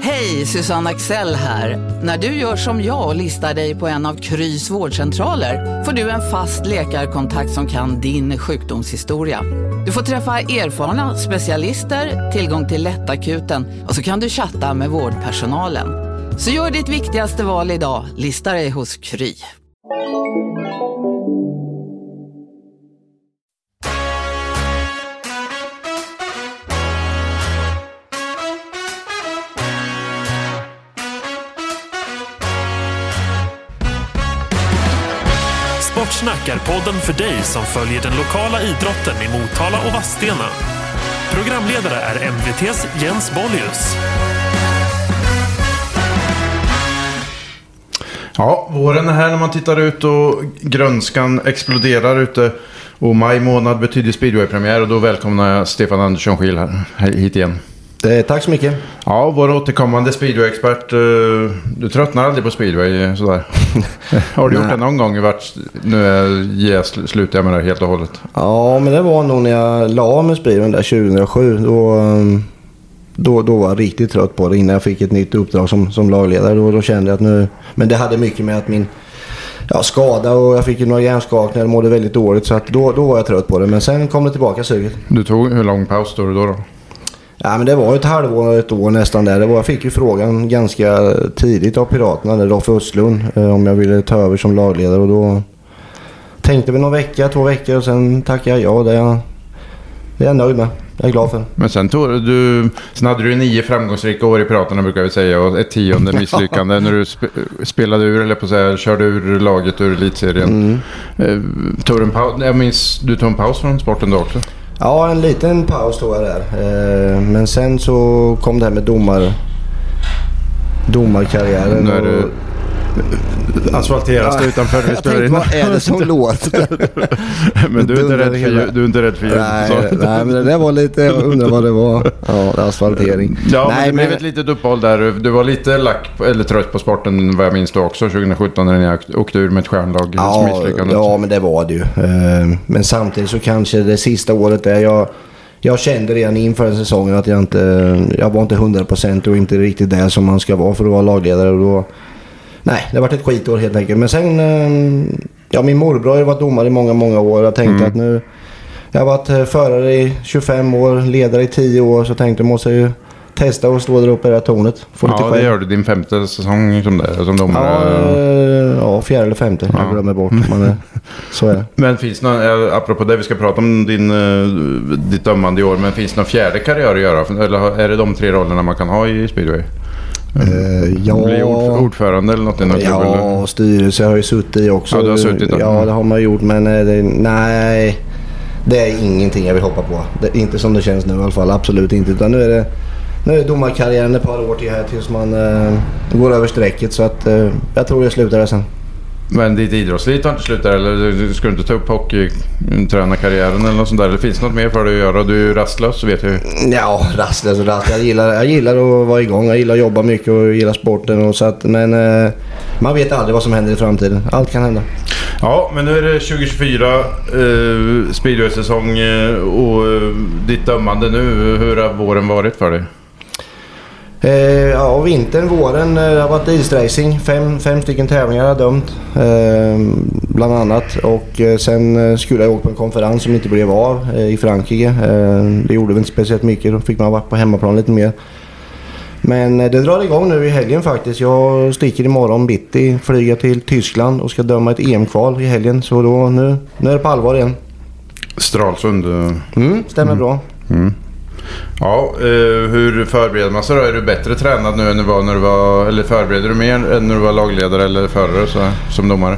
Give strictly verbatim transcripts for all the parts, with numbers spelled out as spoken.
Hej, Susanne Axel här. När du gör som jag och listar dig på en av Krys vårdcentraler får du en fast läkarkontakt som kan din sjukdomshistoria. Du får träffa erfarna specialister, tillgång till lättakuten och så kan du chatta med vårdpersonalen. Så gör ditt viktigaste val idag, lista dig hos Kry. Sportsnack är podden för dig som följer den lokala idrotten i Motala och Vadstena. Programledare är M V T:s Jens Bollius. Ja, våren är här när man tittar ut och grönskan exploderar ute. Och maj månad betyder speedway-premiär och då välkomnar jag Stefan Andersson Schill här hit igen. Eh, tack så mycket. Ja, vår återkommande speedway-expert. Du tröttnar aldrig på speedway sådär. Har du gjort det någon gång? Vart, nu är, slutar jag med det helt och hållet. Ja, men det var nog när jag la med speedway där tjugohundrasju. Då, då, då var jag riktigt trött på det innan jag fick ett nytt uppdrag som, som lagledare. Då, då kände jag att nu... Men det hade mycket med att min ja, skada och jag fick ju några hjärnskakningar och mådde väldigt dåligt. Så att då, då var jag trött på det. Men sen kom det tillbaka suget. Du tog hur lång paus då då? då? Ja, men det var ett halvår, ett år nästan där. Det var, jag fick ju frågan ganska tidigt av Piraterna, Rolf Östlund, eh, om jag ville ta över som lagledare. Och då tänkte vi någon vecka, två veckor och sen tackade jag ja. Det är jag, det är jag nöjd med. Jag är glad för. Men sen, tog du, sen hade du nio framgångsrika år i Piraterna brukar vi säga och ett tionde misslyckande när du sp- spelade ur eller på så här, körde ur laget ur elitserien. Mm. Eh, tog du en paus? Jag minns, du tog en paus från sporten då också? Ja, en liten paus tog jag där. Eh, men sen så kom det här med domar, domarkarriären. Nu är det asfalteras det utanför vi spelar in. Vad är det som låter? Men du är inte rädd för, du är inte rädd för ljud. Nej, nej, men det där var lite, jag undrar vad det var. Ja, asfaltering. Ja, nej, men det men... blev ett litet uppehåll där. Du var lite lack eller trött på sporten vad jag minns då också tjugohundrasjutton när ni åkte ur med ett stjärnlag. Ja, ja, men det var det ju. Men samtidigt så kanske det sista året där jag jag kände redan inför den säsongen att jag inte jag var inte hundra procent och inte riktigt där som man ska vara för att vara lagledare och då nej, det har varit ett skitår helt enkelt. Men sen, ja min morbror har ju varit domare i många, många år. Jag tänkte mm. att nu, jag har varit förare i tjugofem år, ledare i tio år. Så tänkte jag måste ju testa och stå där uppe i det här tornet. Få ja, lite det själv. gör du din femte säsong som, det, som domare. Ja, ja, fjärde eller femte. Ja. Jag glömmer bort. Men så är det. Men finns det någon, apropå det vi ska prata om din, ditt dömande i år. Men finns det någon fjärde karriär att göra? Eller är det de tre rollerna man kan ha i speedway? Uh, ja, bli ord, ordförande eller något i något ja, klubb, eller? Styrelse har jag ju suttit i också. Ja, du har suttit där. Ja, det har man gjort, men det, nej, det är ingenting jag vill hoppa på. Det, inte som det känns nu i alla fall, absolut inte. Utan nu är det, nu är domarkarriären ett par år till här tills man uh, går över strecket. Så att uh, jag tror jag slutar där sen. Men ditt idrottsliv har inte slutat eller ska du inte ta upp hockeytränarkarriären eller något sånt där? Eller finns det något mer för dig att göra? Du är ju rastlös så vet jag. Ja, rastlös och rastlös. Jag gillar, jag gillar att vara igång. Jag gillar att jobba mycket och gillar sporten. Och så att, men eh, man vet aldrig vad som händer i framtiden. Allt kan hända. Ja, men nu är det tjugo tjugofyra eh, speedway-säsong eh, och eh, ditt dömande nu. Hur har våren varit för dig? Eh, ja, vintern, våren eh, har varit isracing. Fem, fem stycken tävlingar har jag dömt. Eh, bland annat. Och eh, sen eh, skulle jag åka på en konferens som inte blev av eh, i Frankrike. Eh, det gjorde väl inte speciellt mycket. Då fick man vara på hemmaplan lite mer. Men eh, det drar igång nu i helgen faktiskt. Jag sticker imorgon bitti, flyger till Tyskland och ska döma ett E M-kval i helgen. Så då, nu, nu är det på allvar igen. Stralsund. Mm, stämmer mm. bra. Mm. Ja, eh, hur förbereder man sig då? Är du bättre tränad nu än du var när du var, eller förbereder du mer än när du var lagledare eller förare så, som domare?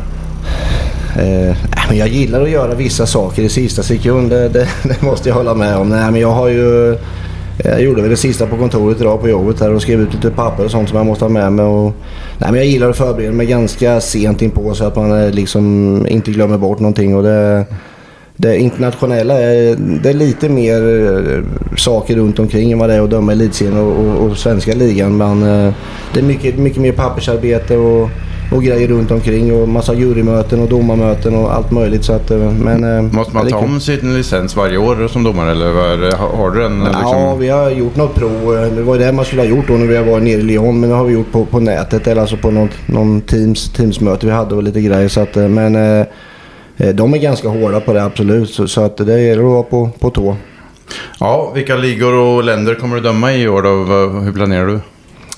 Eh, men jag gillar att göra vissa saker i sista sekund, det, det, det måste jag hålla med om. Nej, men jag har ju, jag gjorde väl det sista på kontoret idag på jobbet här och skrev ut lite papper och sånt som jag måste ha med mig. Och, nej, men jag gillar att förbereda mig ganska sent in på så att man liksom inte glömmer bort någonting och det... Det internationella är, det är lite mer saker runt omkring än vad det är att döma elitserien och, och, och svenska ligan. Men det är mycket, mycket mer pappersarbete och och grejer runt omkring och massa jurymöten och domarmöten och allt möjligt. Så att, men, måste man ta om sin licens varje år som domare eller vad är det? Har du en? Liksom... Ja, vi har gjort något prov. Det var det man skulle ha gjort då när vi var nere i Lyon, men det har vi gjort på, på nätet eller alltså på något, någon teams, teamsmöte vi hade och lite grejer. Så att, men eh, de är ganska hårda på det, absolut. Så, så att det gäller att vara på, på tå. Ja, vilka ligor och länder kommer du döma i år då? Hur planerar du?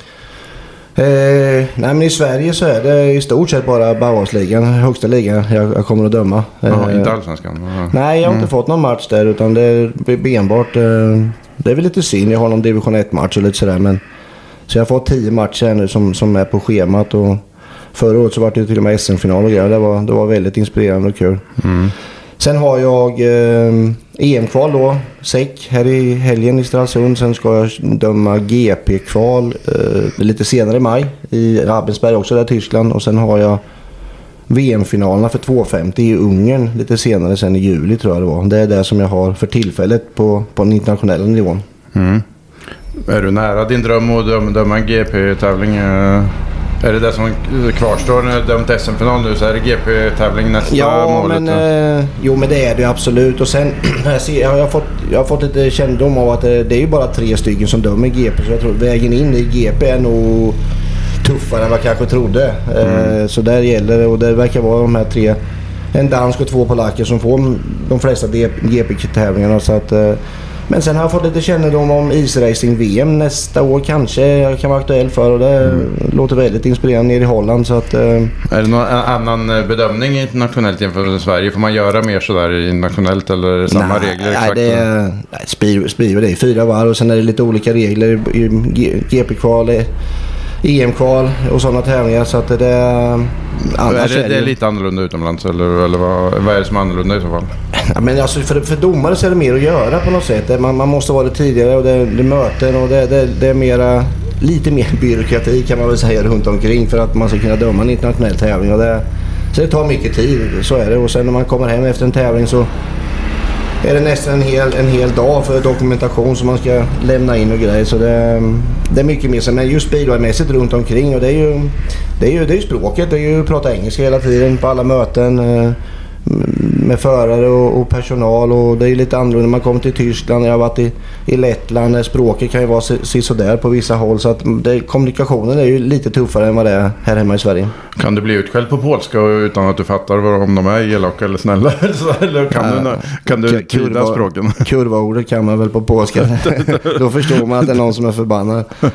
Eh, nej men i Sverige så är det i stort sett bara Bauhausligan, högsta ligan jag, jag kommer att döma. Jaha, eh, inte allsvenskan? Aha. Nej, jag har mm. inte fått någon match där utan det är enbart, eh, det är väl lite synd, jag har någon division ett-match och lite sådär, men så jag har fått tio matcher nu som, som är på schemat och förra året så var det till och med S M-final och grejer, det var, det var väldigt inspirerande och kul. Mm. Sen har jag eh, E M-kval då, S E C här i helgen i Stralsund. Sen ska jag döma G P-kval eh, lite senare i maj i Rabensberg också där i Tyskland. Och sen har jag V M-finalerna för tvåhundrafemtio i Ungern lite senare sen i juli tror jag det var. Det är det som jag har för tillfället på, på den internationella nivån. Mm. Är du nära din dröm att döma, döma en G P-tävling? Eh... Är det det som kvarstår när du dömt S M-final nu så är det G P-tävling nästa ja, målet? Men, eh, jo men det är det absolut. Och sen jag har, jag fått, jag har fått lite kännedom av att det, det är ju bara tre stycken som dömer G P. Så jag tror vägen in i G P är nog tuffare än vad jag kanske trodde. Mm. Eh, så där gäller det och det verkar vara de här tre, en dansk och två polacker som får de flesta G P-tävlingarna. Så att... Eh, Men sen har jag fått lite kännedom om isracing-V M nästa år kanske jag kan vara aktuell för och det mm. låter väldigt inspirerande nere i Holland. Så att, eh... Är det någon annan bedömning internationellt jämfört med Sverige? Får man göra mer sådär internationellt eller samma nej, regler? Exakt? Nej, det är, nej, Spiver det är fyra varv och sen är det lite olika regler i G P-kval, E M-kval och sådana tävlingar så att det är... Är det, det är lite annorlunda utomlands eller, eller vad, vad är det som är annorlunda i så fall? Ja, men alltså för, för domare så är det mer att göra på något sätt. Man, man måste vara det tidigare och det, det är möten och det, det, det är mera, lite mer byråkrati kan man väl säga runt omkring för att man ska kunna döma en internationell tävling. Och det, så det tar mycket tid, så är det. Och sen när man kommer hem efter en tävling så är det nästan en hel, en hel dag för dokumentation som man ska lämna in och grejer. Så det, det är mycket mer. Men just speedwaymässigt runt omkring och det är ju, det är ju, det är ju språket. Det är ju att prata engelska hela tiden på alla möten med förare och, och personal. Och det är lite annorlunda när man kommer till Tyskland. Jag har varit i, i Lettland. Språket kan ju vara sådär på vissa håll. Så att det, kommunikationen är ju lite tuffare än vad det är här hemma i Sverige. Kan du bli utskälld på polska utan att du fattar om de är elaka eller snälla? Eller kan ja, du, kan du tyda språken? Kurvaordet kan man väl på polska. Då förstår man att det är någon som är förbannad. uh,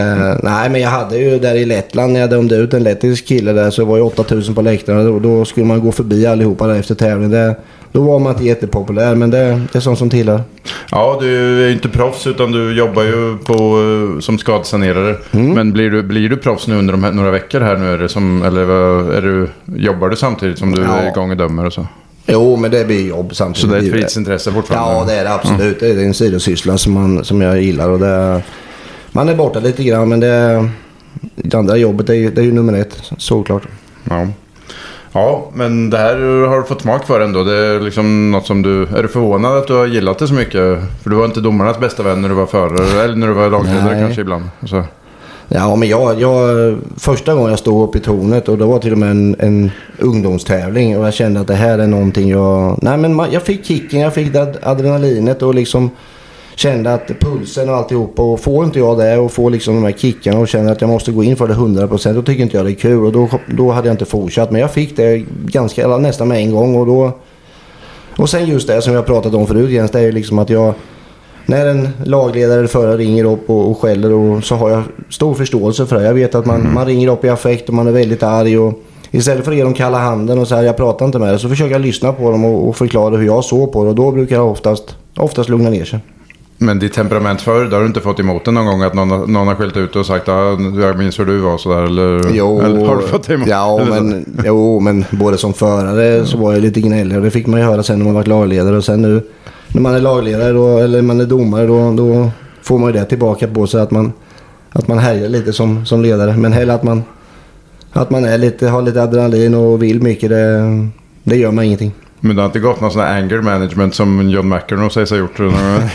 nej, men jag hade ju där i Lettland när jag dömde ut en lettisk kille där så var ju åtta tusen på läktarna. Då, då skulle man gå förbi allihopa där efter tävling. Det, då var man inte jättepopulär, men det, det är sånt som tillhör. Ja, du är ju inte proffs utan du jobbar ju på, som skadesanerare. Mm. Men blir du, blir du proffs nu under de här, några veckor här nu? Är det som, eller är du, jobbar du samtidigt som du ja. är igång och dömer och så? Jo, men det blir jobb samtidigt. Så det är ett fritidsintresse fortfarande? Ja, det är det absolut. Mm. Det är en sidosyssla som, man, som jag gillar. Och det, man är borta lite grann, men det, det andra jobbet det är, det är ju nummer ett, såklart. Ja. Ja, men det här har du fått smak för ändå. Det är liksom något som du... Är du förvånad att du har gillat det så mycket? För du var inte domarnas bästa vän när du var förare eller när du var lagledare kanske ibland. Så. Ja, men jag, jag... Första gången jag stod upp i tornet och det var till och med en, en ungdomstävling och jag kände att det här är någonting jag... Nej, men man, jag fick kicken, jag fick adrenalinet och liksom... Kände att pulsen och alltihopa och får inte jag det och får liksom de här kickarna och känner att jag måste gå in för det hundra procent då tycker inte jag det är kul och då, då hade jag inte fortsatt men jag fick det ganska eller nästan med en gång och då och sen just det som jag pratat om förut Jens, det är ju liksom att jag när en lagledare eller förare ringer upp och, och skäller och så har jag stor förståelse för det. Jag vet att man, mm. man ringer upp i affekt och man är väldigt arg och istället för att ge dem kalla handen och så här, jag pratar inte med det så försöker jag lyssna på dem och, och förklara hur jag såg på det och då brukar jag oftast, oftast lugna ner sig. Men ditt temperament förr, där har du inte fått emot det någon gång att någon, någon har skällt ut och sagt ah, jag minns hur du var sådär eller, jo, eller har du fått emot? Ja, men, jo, men både som förare så var jag lite gnällig och det fick man ju höra sen när man var lagledare och sen nu när man är lagledare då, eller man är domare då, då får man ju det tillbaka på sig att man, att man härjar lite som, som ledare men hellre att man, att man är lite, har lite adrenalin och vill mycket det, det gör man ingenting. Men det har inte gått någon sån här anger management som John McEnroe sägs ha gjort. Nej,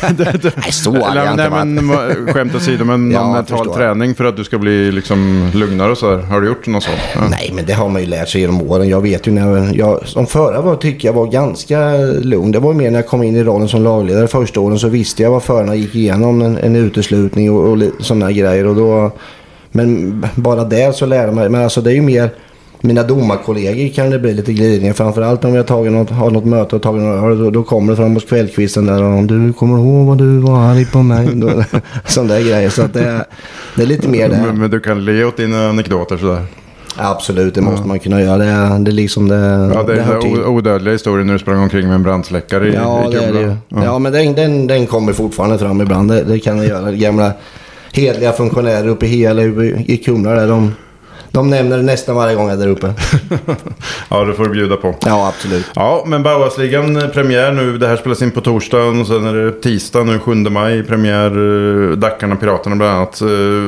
så hade jag inte varit. Men skämt åsido, men Ja, någon mental förstår. träning för att du ska bli liksom lugnare och så här. Har du gjort något sånt? Ja. Nej, men det har man ju lärt sig genom åren. Jag vet ju när jag, som förra var tycker jag var ganska lugn. Det var mer när jag kom in i rollen som lagledare första åren, så visste jag vad förarna gick igenom, en, en uteslutning och, och sådana grejer. Och då, men bara där så lärde man. Men alltså det är ju mer mina domarkollegor kan det bli lite glidningar. Framförallt om vi har tagit något, har något möte och tagit något, då, då kommer det fram hos kvällskvisten där och du kommer ihåg vad du var arg på mig. Sådana där grejer. Så att det, är, det är lite mer där. Men, men du kan le åt dina anekdoter sådär. Absolut, det måste ja. man kunna göra. Det är, det är liksom det, ja, det, det är den odödliga historien när du sprang omkring med en brandsläckare i, ja, i det är det ju. Ja. ja, men den, den, den kommer fortfarande fram ibland. Det, det kan jag göra. Gamla hedliga funktionärer uppe i Hela i Kumla där, de, de nämner det nästan varje gång jag är där uppe. Ja, det får du bjuda på. Ja, absolut. Ja, men Bauhausligan premiär nu. Det här spelas in på torsdagen och sen är det tisdag nu sjunde maj premiär. Dackarna, Piraterna bland annat.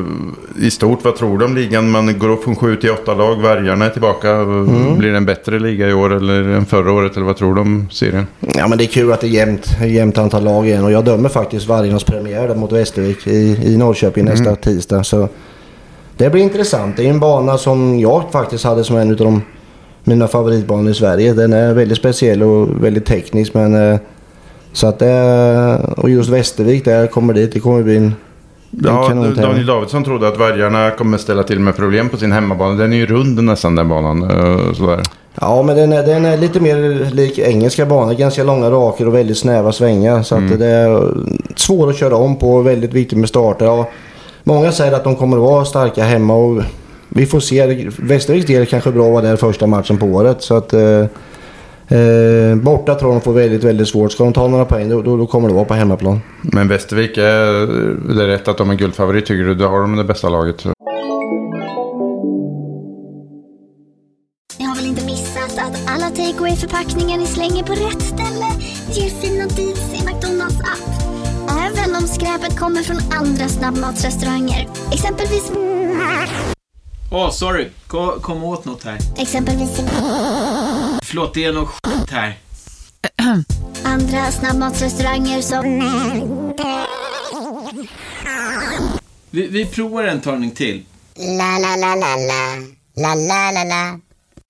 I stort, vad tror du om ligan? Man går upp från sju till åtta lag. Vargarna är tillbaka. Mm. Blir det en bättre liga i år eller än förra året? Eller vad tror du om serien? Ja, men det är kul att det är jämnt, jämnt antal lag igen. Och jag dömer faktiskt Vargarnas premiär där mot Västervik i, i Norrköping nästa mm. tisdag. Så det blir intressant. Det är en bana som jag faktiskt hade som en av de, mina favoritbanor i Sverige. Den är väldigt speciell och väldigt teknisk. Men, så att det, och just Västervik där kommer dit. Det kommer bli en, ja, Daniel Davidsson trodde att Vargarna kommer ställa till med problem på sin hemmabana. Den är ju rund nästan den banan. Sådär. Ja, men den är, den är lite mer lik engelska banor. Ganska långa raker och väldigt snäva svängar. Så mm. att det är svårt att köra om på. Väldigt viktigt med starter. Ja, många säger att de kommer att vara starka hemma och vi får se. Västerviks del kanske bra var där första matchen på året. Så att eh, eh, borta tror de får väldigt, väldigt svårt. Ska de ta några poäng då, då, då kommer det vara på hemmaplan. Men Västervik, är det är rätt att de är guldfavorit tycker du? Då har de det bästa laget. Så. Ni har väl inte missat att alla takeaway-förpackningar ni slänger på rätt ställe ger fina deals i McDonalds app. Även om skräpet kommer från andra snabbmatsrestauranger. Exempelvis... Åh, oh, sorry. Kom, kom åt något här. Exempelvis... Förlåt, det är något skit här. Andra snabbmatsrestauranger som... Vi, vi provar en talning till. La la la la la. La la la la.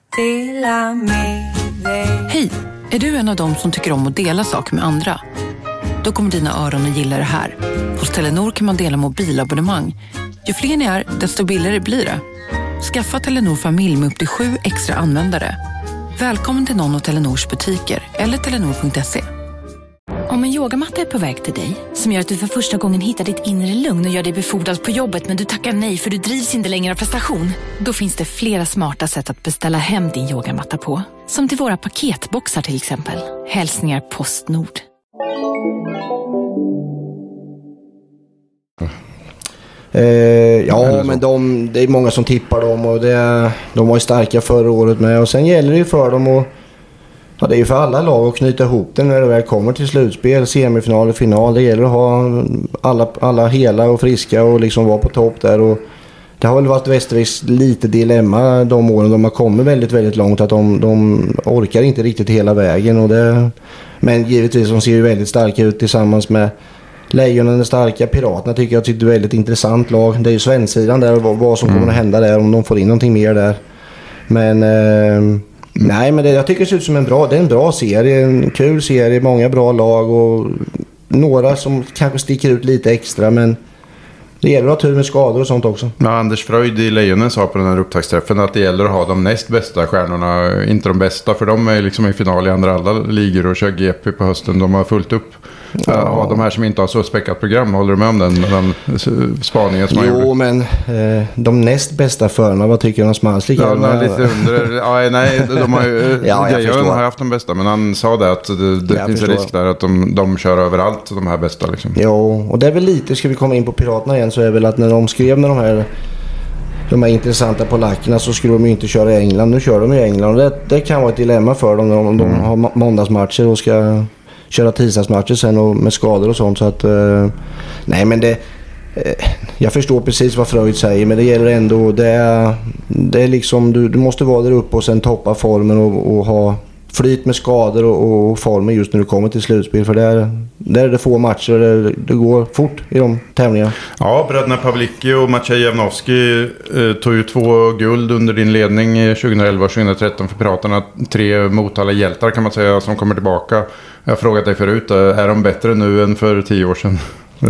Hej, är du en av dem som tycker om att dela saker med andra? Då kommer dina öron att gilla det här. Hos Telenor kan man dela mobilabonnemang. Ju fler ni är, desto billigare blir det. Skaffa Telenor familj med upp till sju extra användare. Välkommen till någon av Telenors butiker eller telenor punkt se. Om en yogamatta är på väg till dig, som gör att du för första gången hittar ditt inre lugn och gör dig befordrad på jobbet men du tackar nej för du drivs inte längre av prestation. Då finns det flera smarta sätt att beställa hem din yogamatta på. Som till våra paketboxar till exempel. Hälsningar Postnord. Eh, ja, men de, det är många som tippar dem och det, de var ju starka förra året med. Och sen gäller det ju för dem och ja, det är ju för alla lag att knyta ihop den när det väl kommer till slutspel, semifinal och final. Det gäller att ha alla, alla hela och friska och liksom vara på topp där. Och det har väl varit Västerviks lite dilemma de åren de har kommit väldigt, väldigt långt. Att de, de orkar inte riktigt hela vägen. Och det, men givetvis de ser ju väldigt starka ut tillsammans med Lejonen är starka, Piraterna tycker jag att det är ett väldigt intressant lag. Det är ju svenssidan där, vad, vad som mm. kommer att hända där om de får in någonting mer där. Men eh, nej, men det, jag tycker det ser ut som en bra, det är en bra serie, en kul serie, många bra lag och några som kanske sticker ut lite extra, men det gäller att ha tur med skador och sånt också. Ja, Anders Fröjd i Lejonen sa på den här upptaktsträffen att det gäller att ha de näst bästa stjärnorna, inte de bästa, för de är liksom i final i andra alla ligor och kör G P på hösten. De har fullt upp. Ja. Ja, de här som inte har så späckat program, håller du med om den, den spaningen som man gjorde? Jo, men eh, de näst bästa förarna, vad tycker du om Smanslik? Ja, nej, lite under, ja, nej, de har ju, ja, jag Lejonen har haft de bästa, men han sa det att det, det finns en risk där att de, de kör överallt, de här bästa liksom. Jo, och det är väl lite, ska vi komma in på Piraterna igen, så är väl att när de skrev med de här de här intressanta polackerna så skulle de ju inte köra i England. Nu kör de i England och det, det kan vara ett dilemma för dem om mm. de har måndagsmatcher och ska köra tisdagsmatcher sen och med skador och sånt. Så att, eh, nej men det, eh, jag förstår precis vad Fröjd säger, men det gäller ändå, det är, det är liksom, du, du måste vara där uppe och sen toppa formen och, och ha flyt med skador och, och formen just när du kommer till slutspel. För där, där är det få matcher och det, det går fort i de tävlingarna. Ja, bröderna Pavlicki och Maciej Jevnovski eh, tog ju två guld under din ledning tjugoelva och tjugohundratretton för Piraterna. Tre Motala hjältar kan man säga som kommer tillbaka. Jag har frågat dig förut, är de bättre nu än för tio år sedan? Eh,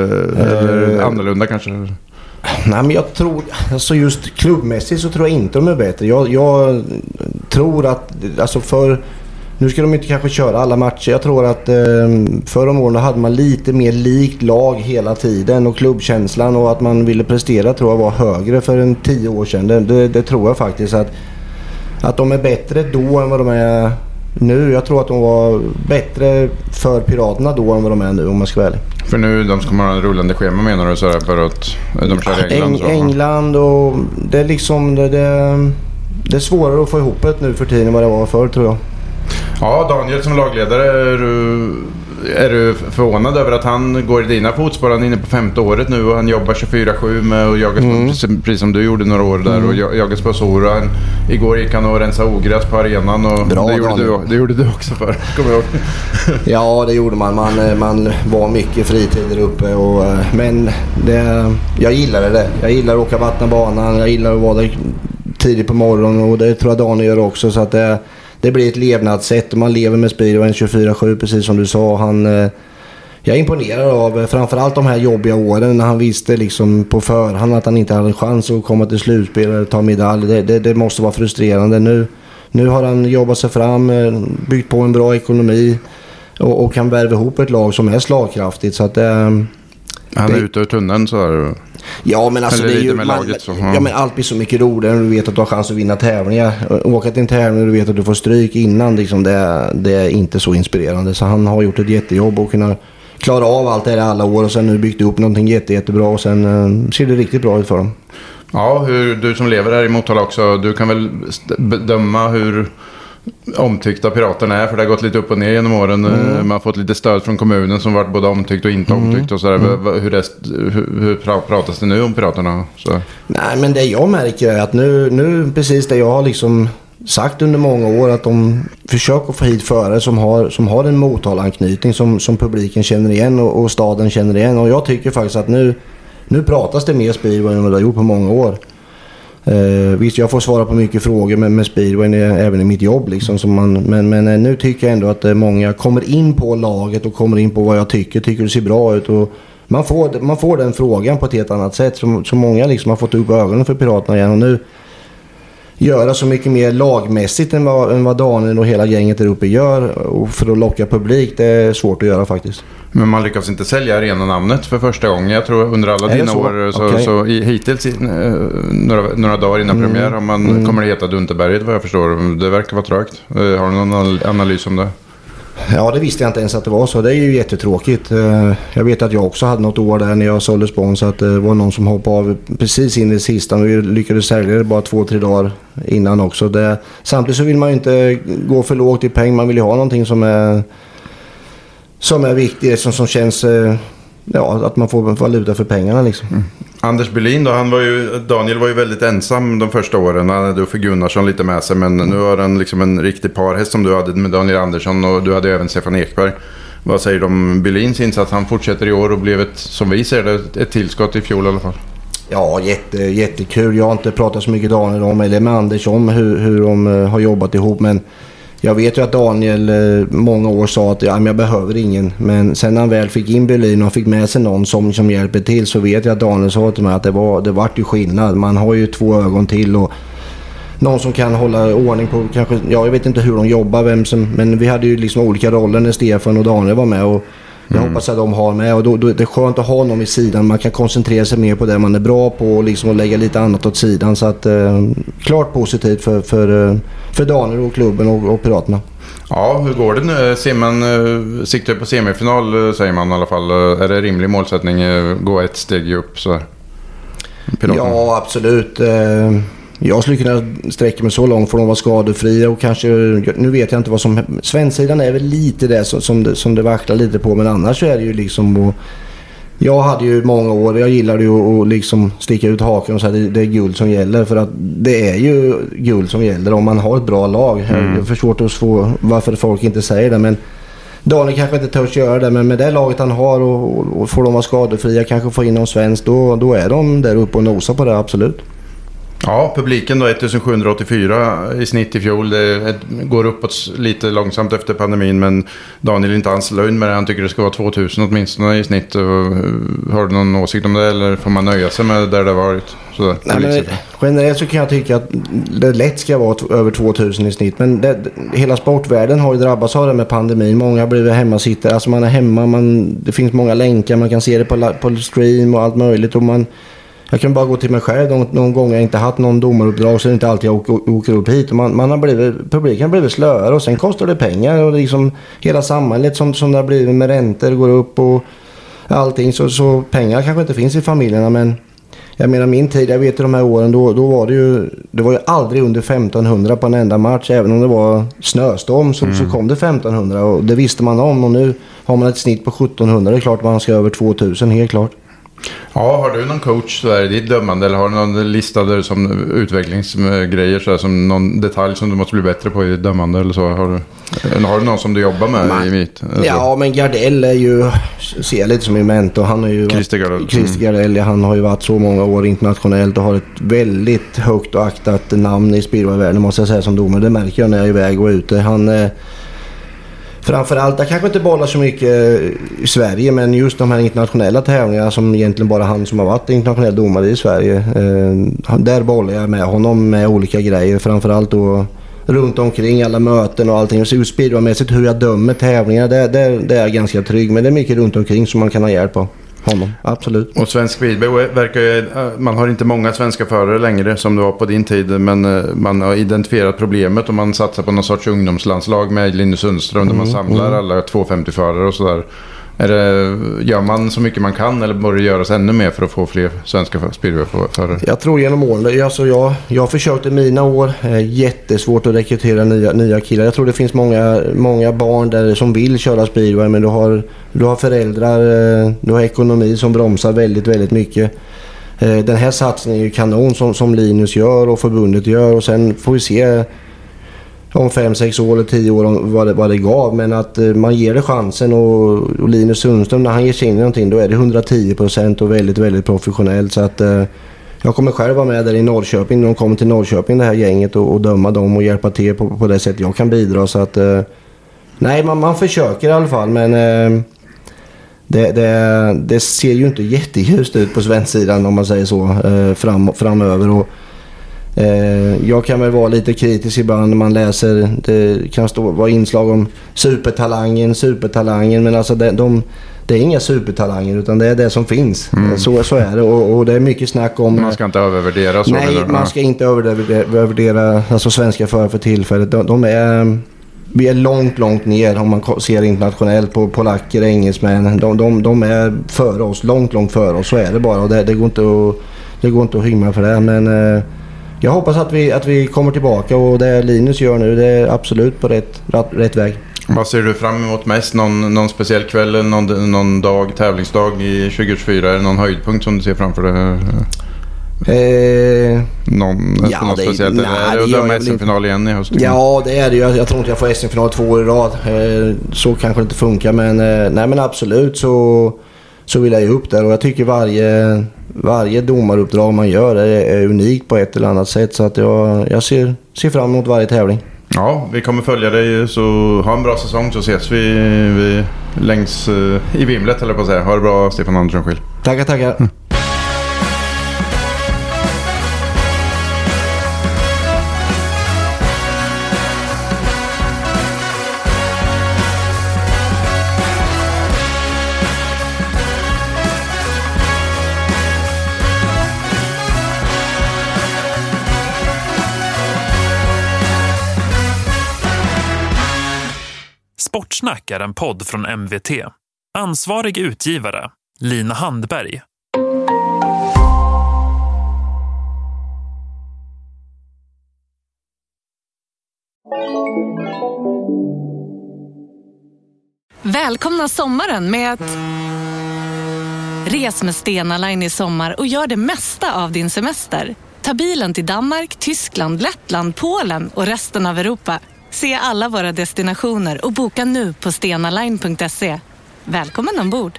eller eh, annorlunda kanske? Nej, men jag tror, alltså just klubbmässigt så tror jag inte de är bättre. Jag, jag tror att, alltså för, nu ska de inte kanske köra alla matcher. Jag tror att eh, förr om åren hade man lite mer likt lag hela tiden och klubbkänslan och att man ville prestera tror jag var högre för en tio år sedan. Det, det, det tror jag faktiskt att, att de är bättre då än vad de är nu. Jag tror att de var bättre för Piraterna då än vad de är nu om man ska väl. För nu de ska ha en rullande schema menar du så här, för att de kör i England? Eng, England och det är liksom det, det, det är svårare att få ihop det nu för tiden än vad det var förr tror jag. Ja, Daniel som lagledare, är du, är du förvånad över att han går i dina fotspår? Han är inne på femte året nu och han jobbar tjugofyra sju med och jagar mm. precis, precis som du gjorde några år där mm. och jagar Spasora. Igår gick han och rensa ogräs på arenan och Bra, det, gjorde du, det gjorde du också för, kommer jag ihåg. Ja, det gjorde man. man. Man var mycket fritid där uppe och, men det, jag gillade det. Jag gillar att åka vattna banan, jag gillar att vara där tidigt på morgonen och det tror jag Daniel gör också så att det Det blir ett levnadssätt och man lever med speedway tjugofyra sju precis som du sa. Han, eh, jag är imponerad av framförallt de här jobbiga åren när han visste liksom på förhand att han inte hade en chans att komma till slutspel eller ta medalj. Det, det, det måste vara frustrerande. Nu, nu har han jobbat sig fram, byggt på en bra ekonomi och, och kan värva ihop ett lag som är slagkraftigt. Så att, eh, han är det, ute ur tunneln så är det. Ja, men alltså det är ju, man, laget, så, ja. Ja, men allt blir så mycket roligare när du vet att du har chans att vinna tävlingar. Åka till en tävling och du vet att du får stryk innan, liksom, det, är, det är inte så inspirerande. Så han har gjort ett jättejobb och kunna klara av allt det här alla år och sen nu byggt upp någonting jätte, jättebra och sen uh, ser det riktigt bra ut för dem. Ja, hur, du som lever här i Motala också, du kan väl bedöma hur omtyckta Piraterna är, för det har gått lite upp och ner genom åren. Mm. Man har fått lite stöd från kommunen som varit både omtyckt och inte omtyckt mm. och sådär. Mm. Hur, det, hur, hur pratas det nu om Piraterna? Så. Nej, men det jag märker är att nu, nu precis det jag har liksom sagt under många år, att de försöker få hit förare som har, som har en Motala-anknytning som, som publiken känner igen och, och staden känner igen. Och jag tycker faktiskt att nu, nu pratas det mer speedway än vad det har gjort på många år. Uh, visst, jag får svara på mycket frågor med, med speedway även i mitt jobb liksom, som man, men, men uh, nu tycker jag ändå att uh, många kommer in på laget och kommer in på vad jag tycker tycker det ser bra ut och man får, man får den frågan på ett helt annat sätt så, så många liksom har fått upp ögonen för Piraterna igen och nu göra så mycket mer lagmässigt än vad, än vad Daniel och hela gänget där uppe gör och för att locka publik, det är svårt att göra faktiskt. Men man lyckas inte sälja arenanamnet för första gången. Jag tror under alla dina så? år så, okay. så i, hittills i, några, några dagar innan mm. premiär om man mm. kommer det heta Dunterberget vad jag förstår. Det verkar vara trögt. Har du någon analys om det? Ja, det visste jag inte ens att det var så. Det är ju jättetråkigt. Jag vet att jag också hade något år där när jag sålde spons att det var någon som hoppade av precis in i det sista och vi lyckades sälja det bara två, tre dagar innan också. Det, samtidigt så vill man ju inte gå för lågt i pengar. Man vill ju ha någonting som är som är viktigt, som, som känns ja, att man får valuta för pengarna liksom. Mm. Anders Berlin då, han var ju, Daniel var ju väldigt ensam de första åren. Han hade Uffe Gunnarsson lite med sig, men nu har han liksom en riktig parhäst som du hade med Daniel Andersson och du hade även Stefan Ekberg. Vad säger du om Berlins insats? Han fortsätter i år och blev ett, som vi ser det, ett tillskott i fjol i alla fall. Ja, jätte, jättekul. Jag har inte pratat så mycket Daniel om eller med Anders om hur, hur de har jobbat ihop, men jag vet ju att Daniel många år sa att ja, men jag behöver ingen. Men sen när han väl fick in Berlin och fick med sig någon som, som hjälper till, så vet jag att Daniel sa till mig att det var, det vart ju skillnad. Man har ju två ögon till och någon som kan hålla ordning på kanske, ja, jag vet inte hur de jobbar, vem som, men vi hade ju liksom olika roller när Stefan och Daniel var med och jag mm. hoppas att de har med och då, då det är skönt att ha någon vid sidan. Man kan koncentrera sig mer på det man är bra på och liksom och lägga lite annat åt sidan. Så att eh, klart positivt för, för, för Daniel och klubben och, och Piraterna. Ja, hur går det nu? Ser man, uh, siktar på semifinal säger man i alla fall. Är det rimlig målsättning uh, gå ett steg upp så här? Ja, absolut. Uh, Jag skulle kunna sträcka mig så långt för att de var skadefria och kanske, nu vet jag inte vad som, svenssidan är väl lite det som, som, det, som det vacklar lite på, men annars så är det ju liksom att Jag hade ju många år, jag gillade ju att liksom sticka ut haken och säga det, det är guld som gäller. För att det är ju guld som gäller om man har ett bra lag. Mm. Jag förstår att få varför folk inte säger det, men Daniel kanske inte törs göra det, men med det laget han har och, och får de vara skadefria, kanske få in någon svensk, då, då är de där uppe och nosar på det, absolut. Ja, publiken då sjuttonhundraåttiofyra i snitt i fjol. Det går uppåt lite långsamt efter pandemin, men Daniel är inte alls lugn med det. Han tycker det ska vara tvåtusen åtminstone i snitt. Har du någon åsikt om det, eller får man nöja sig med där det har varit? Så Nej, men, generellt så kan jag tycka att det lätt ska vara t- över tvåtusen i snitt, men det, hela sportvärlden har ju drabbats av det med pandemin. Många har blivit hemmasittare, alltså man är hemma, man, det finns många länkar, man kan se det på, på stream och allt möjligt, och man jag kan bara gå till mig själv någon, någon gång jag inte haft någon domaruppdrag, så är det inte alltid jag åker, åker upp hit. Och man, man har blivit, publiken har blivit slöare, och sen kostar det pengar, och liksom hela samhället som, som det har blivit med räntor går upp och allting, så, så pengar kanske inte finns i familjerna. Men jag menar min tid, jag vet i de här åren, då, då var det ju det var ju aldrig under femtonhundra på en enda match, även om det var snöstorm så, mm. så kom det femtonhundra, och det visste man om, och nu har man ett snitt på sjuttonhundra, det är klart man ska över tvåtusen, helt klart. Ja, har du någon coach så är det ditt dömande, eller har du någon lista där som utvecklingsgrejer, så här, som någon detalj som du måste bli bättre på i ditt dömande, eller så? Har du, eller har du någon som du jobbar med Man, i mitt? Alltså? Ja, men Gardell är ju, ser lite som min mentor. Han är ju Christer Gardell. Christer Gardell, han har ju varit så många år internationellt och har ett väldigt högt och aktat namn i speedwayvärlden, måste jag säga, som domare. Det märker jag när jag är iväg och ute. Han framförallt, jag kanske inte bollar så mycket i Sverige, men just de här internationella tävlingarna som egentligen bara han som har varit internationell domare i Sverige, eh, där bollar jag med honom med olika grejer, framförallt då runt omkring alla möten och allting. Så speedwaymässigt hur jag dömer tävlingar, det, det, det är jag ganska trygg, men det är mycket runt omkring som man kan ha hjälp på honom, absolut. Och svensk speedway verkar ju, man har inte många svenska förare längre som det var på din tid, men man har identifierat problemet och man satsar på någon sorts ungdomslandslag med Linus Sundström, mm, där man samlar mm. alla tvåhundrafemtio-förare och sådär. Är det, gör man så mycket man kan, eller borde det göras ännu mer för att få fler svenska speedwayförare? Jag tror genom åren, alltså jag, jag försökte mina år, eh, jättesvårt att rekrytera nya, nya killar. Jag tror det finns många, många barn där som vill köra speedway, men du har, du har föräldrar, eh, du har ekonomi som bromsar väldigt, väldigt mycket. Eh, den här satsningen är ju kanon som, som Linus gör och förbundet gör, och sen får vi se om fem, sex år eller tio år vad det, vad det gav, men att eh, man ger det chansen, och, och Linus Sundström, när han ger sig in i någonting, då är det hundratio procent och väldigt, väldigt professionellt. Så att eh, jag kommer själv vara med där i Norrköping, när de kommer till Norrköping, det här gänget, och, och döma dem och hjälpa till på, på det sätt jag kan bidra. Så att eh, nej, man, man försöker i alla fall, men eh, det, det, det ser ju inte jätteljust ut på svensk sidan, om man säger så, eh, fram, framöver. Och jag kan väl vara lite kritisk ibland när man läser, det kan stå, vara inslag om supertalangen, supertalangen, men alltså det, de, det är inga supertalanger, utan det är det som finns. Mm. Så, så är det, och, och det är mycket snack om... Man ska inte övervärdera så. Nej, man ska inte övervärdera alltså svenska förare för tillfället. De, de är... Vi är långt, långt ner om man ser internationellt på polacker, engelsmän. De, de, de är före oss, långt, långt före oss. Så är det bara, och det, det, går, inte att, det går inte att hymla för det, men... Eh, jag hoppas att vi, att vi kommer tillbaka, och det Linus gör nu, det är absolut på rätt, rätt, rätt väg. Vad ser du fram emot mest? Någon, någon speciell kväll eller någon, någon dag, tävlingsdag i tjugohundratjugofyra? Är det någon höjdpunkt som du ser framför dig? Eh, någon ja, något det, speciellt? Nej, är det, det är S M-final igen i höst? Ja, det är det. Jag, jag tror inte jag får S M-final två år i rad. Eh, så kanske det inte funkar, men, eh, nej, men absolut så... så vill jag ju upp där, och jag tycker varje, varje domaruppdrag man gör är, är unikt på ett eller annat sätt, så att jag, jag ser, ser fram emot varje tävling. Ja, vi kommer följa dig, så ha en bra säsong, så ses vi, vi längs uh, i vimlet, eller på att säga. Ha det bra, Stefan Andersson Schill. Tackar, tackar. Mm. Sportsnack är en podd från M V T. Ansvarig utgivare, Lina Handberg. Välkomna sommaren med att Res med Stena Line i sommar och gör det mesta av din semester. Ta bilen till Danmark, Tyskland, Lettland, Polen och resten av Europa. Se alla våra destinationer och boka nu på stenaline punkt se. Välkommen ombord!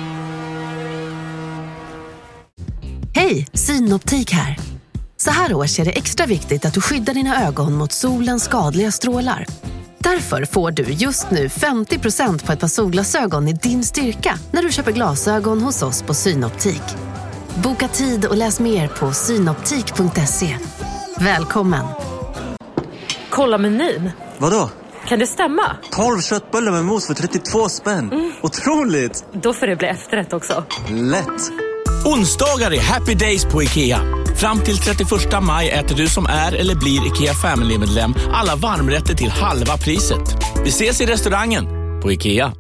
Hej, Synoptik här. Så här års är det extra viktigt att du skyddar dina ögon mot solens skadliga strålar. Därför får du just nu femtio procent på ett par solglasögon i din styrka när du köper glasögon hos oss på Synoptik. Boka tid och läs mer på synoptik punkt se. Välkommen! Kolla menyn. Vadå? Kan det stämma? tolv köttbullar med mos för trettiotvå spänn. Mm. Otroligt! Då får det bli efterrätt också. Lätt! Onsdagar är happy days på IKEA. Fram till trettioförsta maj äter du som är eller blir IKEA Family-medlem alla varmrätter till halva priset. Vi ses i restaurangen på IKEA.